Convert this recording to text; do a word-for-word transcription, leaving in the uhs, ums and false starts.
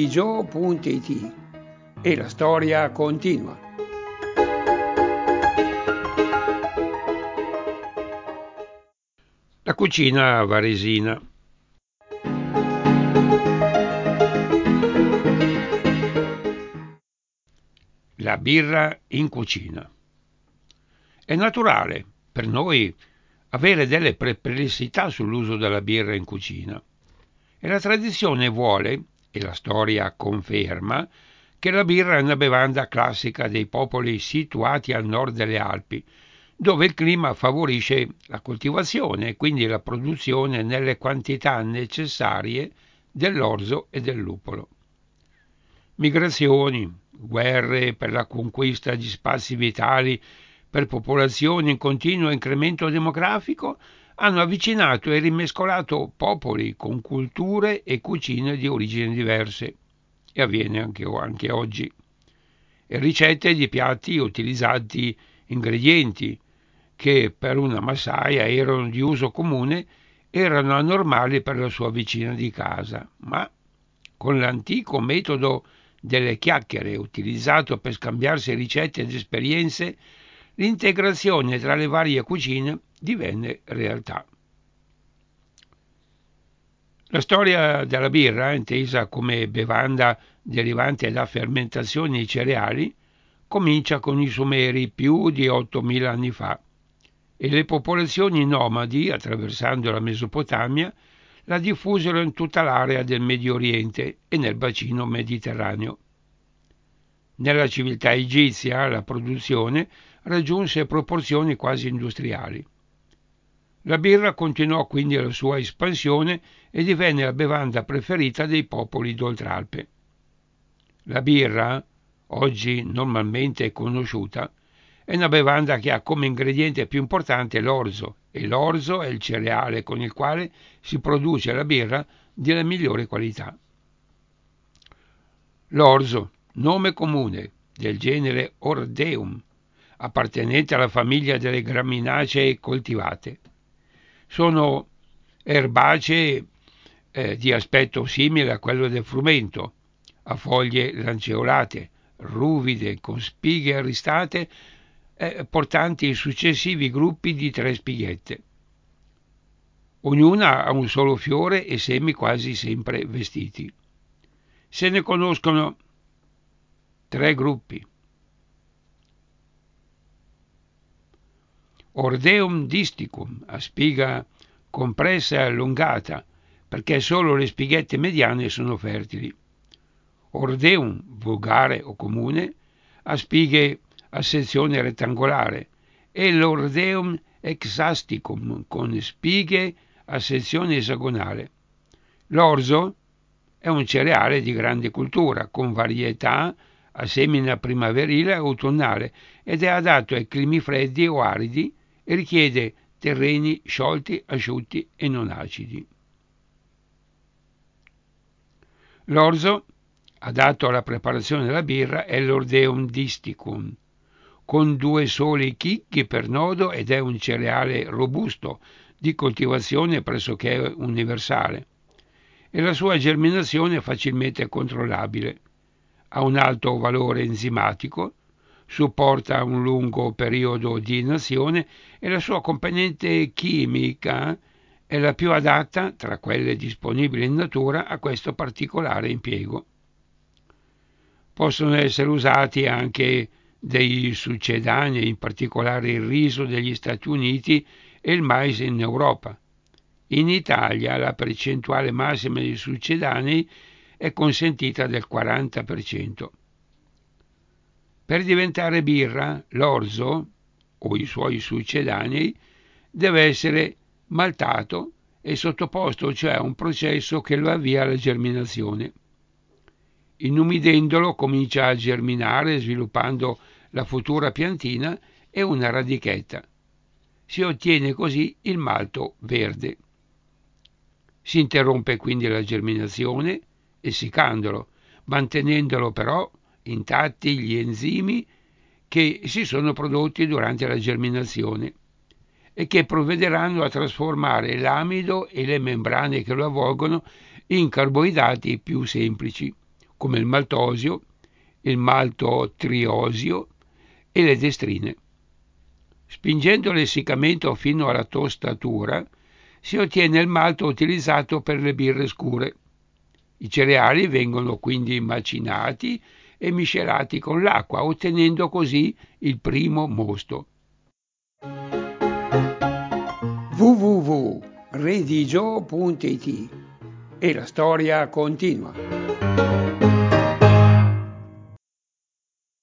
gio punto it e la storia continua. La cucina varesina. La birra in cucina. È naturale per noi avere delle perplessità sull'uso della birra in cucina e la tradizione vuole, e la storia conferma, che la birra è una bevanda classica dei popoli situati al nord delle Alpi, dove il clima favorisce la coltivazione e quindi la produzione nelle quantità necessarie dell'orzo e del lupolo. Migrazioni, guerre per la conquista di spazi vitali per popolazioni in continuo incremento demografico hanno avvicinato e rimescolato popoli con culture e cucine di origini diverse, e avviene anche, anche oggi. E ricette di piatti utilizzati ingredienti che per una massaia erano di uso comune erano anormali per la sua vicina di casa, ma con l'antico metodo delle chiacchiere utilizzato per scambiarsi ricette ed esperienze, l'integrazione tra le varie cucine divenne realtà. La storia della birra, intesa come bevanda derivante da fermentazioni di cereali, comincia con i Sumeri più di ottomila anni fa e le popolazioni nomadi, attraversando la Mesopotamia, la diffusero in tutta l'area del Medio Oriente e nel bacino mediterraneo. Nella civiltà egizia la produzione raggiunse proporzioni quasi industriali. La birra continuò quindi la sua espansione e divenne la bevanda preferita dei popoli d'Oltralpe. La birra, oggi normalmente conosciuta, è una bevanda che ha come ingrediente più importante l'orzo, e l'orzo è il cereale con il quale si produce la birra della migliore qualità. L'orzo, nome comune del genere Ordeum, appartenente alla famiglia delle graminacee coltivate. Sono erbacee eh, di aspetto simile a quello del frumento, a foglie lanceolate, ruvide, con spighe arristate, eh, portanti i successivi gruppi di tre spighette. Ognuna ha un solo fiore e semi quasi sempre vestiti. Se ne conoscono tre gruppi. Ordeum disticum, a spiga compressa e allungata, perché solo le spighette mediane sono fertili. Ordeum vulgare o comune, a spighe a sezione rettangolare, e l'Ordeum hexasticum, con spighe a sezione esagonale. L'orzo è un cereale di grande cultura, con varietà a semina primaverile e autunnale, ed è adatto ai climi freddi o aridi e richiede terreni sciolti, asciutti e non acidi. L'orzo adatto alla preparazione della birra è l'Ordeum disticum, con due soli chicchi per nodo, ed è un cereale robusto, di coltivazione pressoché universale, e la sua germinazione è facilmente controllabile. Ha un alto valore enzimatico, supporta un lungo periodo di inazione e la sua componente chimica è la più adatta, tra quelle disponibili in natura, a questo particolare impiego. Possono essere usati anche dei succedanei, in particolare il riso degli Stati Uniti e il mais in Europa. In Italia la percentuale massima di succedanei è consentita del quaranta per cento. Per diventare birra, l'orzo, o i suoi succedanei, deve essere maltato e sottoposto cioè a un processo che lo avvia alla germinazione. Inumidendolo comincia a germinare sviluppando la futura piantina e una radichetta. Si ottiene così il malto verde. Si interrompe quindi la germinazione essiccandolo, mantenendolo però intatti gli enzimi che si sono prodotti durante la germinazione e che provvederanno a trasformare l'amido e le membrane che lo avvolgono in carboidrati più semplici, come il maltosio, il maltotriosio e le destrine. Spingendo l'essiccamento fino alla tostatura si ottiene il malto utilizzato per le birre scure. I cereali vengono quindi macinati e miscelati con l'acqua, ottenendo così il primo mosto. w w w punto redigio punto it e la storia continua.